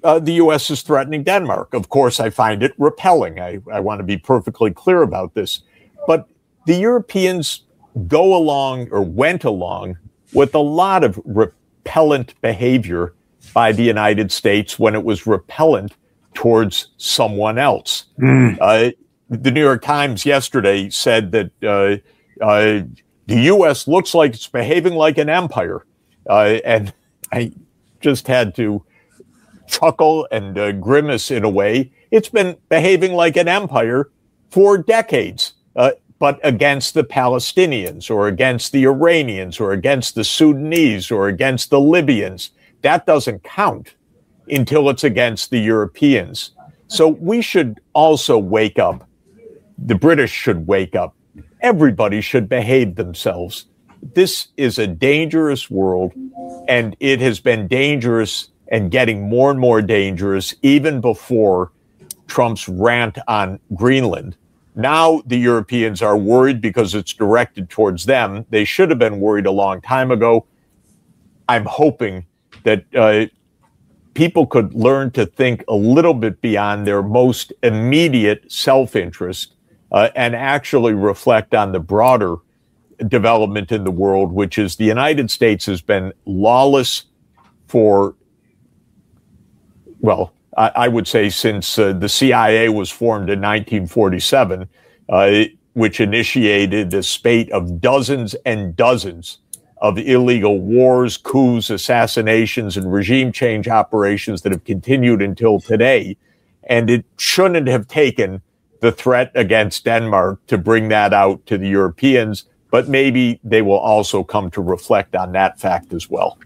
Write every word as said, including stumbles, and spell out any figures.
uh, the U S is threatening Denmark. Of course, I find it repelling. I, I want to be perfectly clear about this. But the Europeans go along or went along with a lot of repellent behavior by the United States when it was repellent towards someone else. Mm. Uh, the New York Times yesterday said that uh, uh, the U S looks like it's behaving like an empire. Uh, and I just had to chuckle and uh, grimace in a way. It's been behaving like an empire for decades, uh, but against the Palestinians or against the Iranians or against the Sudanese or against the Libyans. That doesn't count until it's against the Europeans. So we should also wake up. The British should wake up. Everybody should behave themselves. This is a dangerous world, and it has been dangerous and getting more and more dangerous even before Trump's rant on Greenland. Now the Europeans are worried because it's directed towards them. They should have been worried a long time ago. I'm hoping that uh, people could learn to think a little bit beyond their most immediate self-interest uh, and actually reflect on the broader development in the world, which is the United States has been lawless for, well, I, I would say since uh, the C I A was formed in nineteen forty-seven, uh, which initiated a spate of dozens and dozens of illegal wars, coups, assassinations, and regime change operations that have continued until today. And it shouldn't have taken the threat against Denmark to bring that out to the Europeans, but maybe they will also come to reflect on that fact as well.